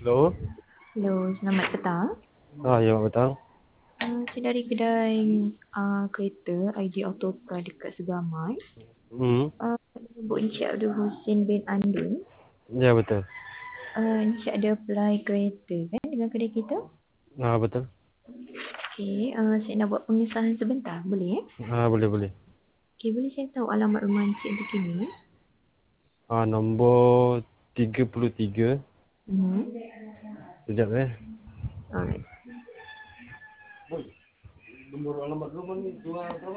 Hello. Hello, selamat petang. Ya, petang. Saya dari kedai kereta IG Autocar dekat Segamai. Hmm. Bu Encik Abdul Hussein bin Andun. Ya, betul. Encik ada apply kereta kan dengan kedai kita? Betul. Okey, saya nak buat pengesahan sebentar. Boleh Boleh. Okey, boleh saya tahu alamat rumah Encik untuk kini? Nombor 33. Hmm. Sekejap Alright. Nombor alamat rumah ni dua berapa?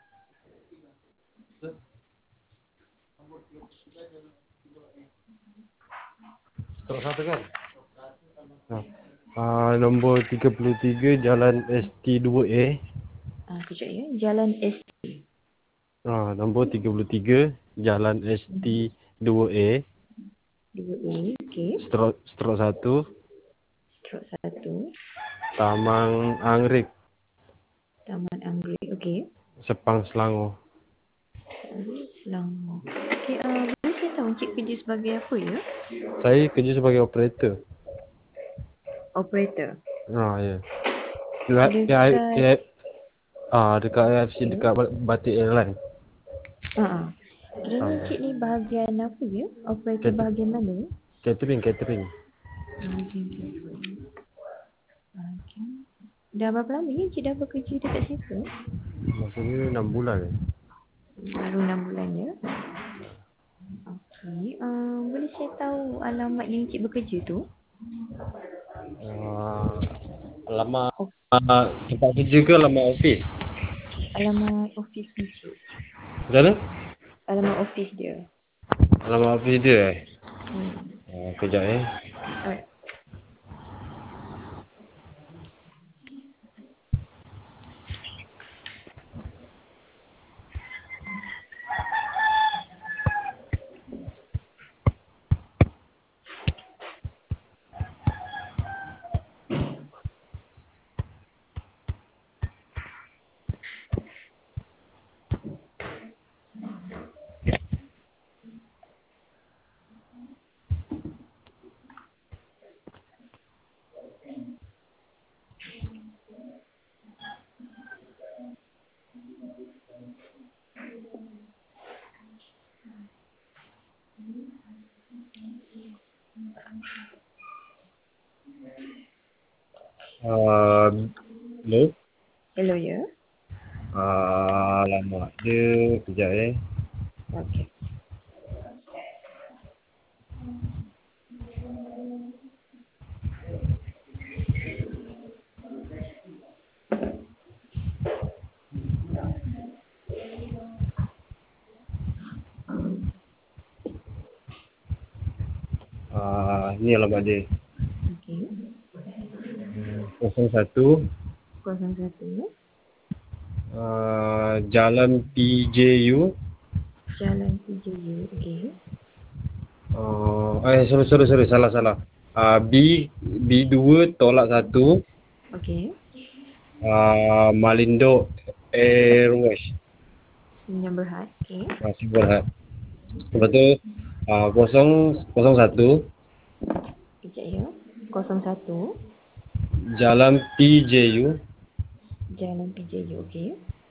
Terus satu kan? Nombor 33 Jalan ST2A. Kejap ya. Jalan S. Nombor 33 Jalan ST2A. 2A. Okey. Strok 1. Strok 1. Taman Anggrek, Taman Anggrek. Okey. Sepang, Selangor. Selangor. Okey, boleh saya tahu Encik kerja sebagai apa ya? Saya kerja sebagai operator. Operator. Ya. Dekat Dekat dekat AFC, dekat Batik Airline. Kiranya Encik ni bahagian apa ya? Operator bahagian mana? Catering. Bahagian catering. Dah berapa lama ni Encik dah bekerja dekat situ? Maksudnya 6 bulan. Baru 6 bulan ya? Okey, boleh saya tahu alamat yang Encik bekerja tu? Alamat tempat kerja ke alamat office? Alamat office Encik. Macam mana? Alamat office dia. Alamat office dia Kejap Alright. Hello. Hello ya? Alamat dia kejap Okey. Ni alamat dia. Okey. 01 01 Jalan PJU. Jalan PJU. Okey. Sorry, salah. B2 tolak 1. Okey. Malindo Airways. Yang Berhad. Okey. Masih Berhad. Lepas tu 001 Kejap ya. 01 Jalan PJU. Jalan PJU. Okey.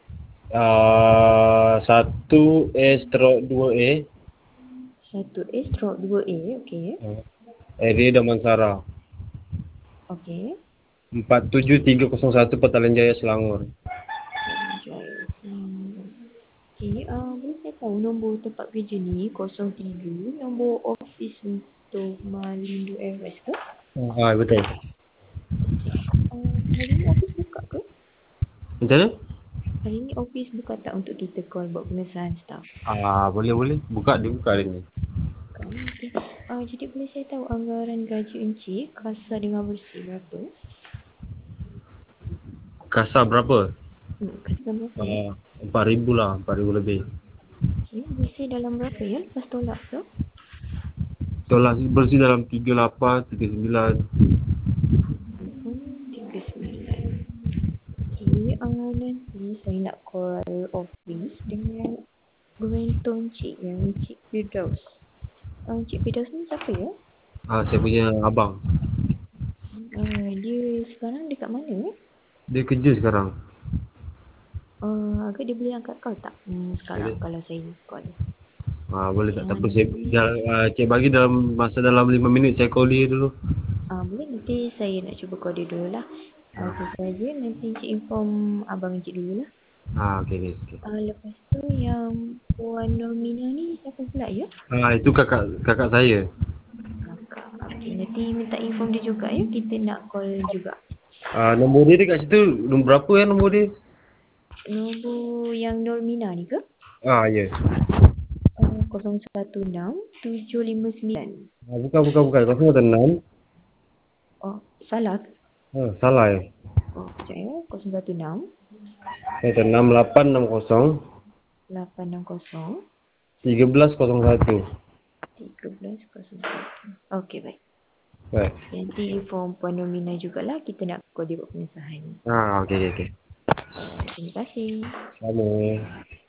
1A/2A. 1A/2A. Okey. Area Damansara. Okey. 47301 Petaling Jaya, Selangor. Okey, boleh saya tahu nombor tempat kerja ni 03, nombor office untuk Malindo Airways ke? Betul. Hari ni office buka ke? Macam mana? Hari ni office buka tak untuk kita call buat pengesahan staff? Boleh. Buka hari ni. Okey. Jadi boleh saya tahu anggaran gaji Encik kasar dengan bersih berapa? Kasar berapa? Kasar berapa? 4,000 lah, 4,000 lebih. Okey, bersih dalam berapa ya? Lepas tolak ke? Tolak bersih dalam 38, 39. 39. Okey, nanti saya nak call office dengan Gurentor Encik yang Encik Firdaus. Encik Firdaus ni siapa ya? Saya punya abang. sekarang dekat mana? Dia kerja sekarang. Agak dia boleh angkat call tak? Sekarang Boleh. kalau saya call. Boleh tak? Tak apa. Saya, Nanti, Cik bagi dalam 5 minit saya call dia dulu. boleh nanti saya nak cuba call dia dulu lah. Itu saja. Nanti Cik inform abang Cik dulu lah. Okey, okey. Lepas tu yang Puan Normina ni siapa pula ya? Itu kakak saya. Kakak. Okey, nanti minta inform dia juga ya. Kita nak call juga. Nombor dia dekat situ. Nombor berapa nombor dia? Nombor yang Normina ni ke? Ya. 016759. Bukan. 016. Oh, salah. Salah ya. Sekejap ya. 016 6860 860 1301. 1301. Okey, baik. Baik. Nanti inform Puan Nomina jugalah. Kita nak kau dia buat pengesahan. Okey. Terima kasih. Sama.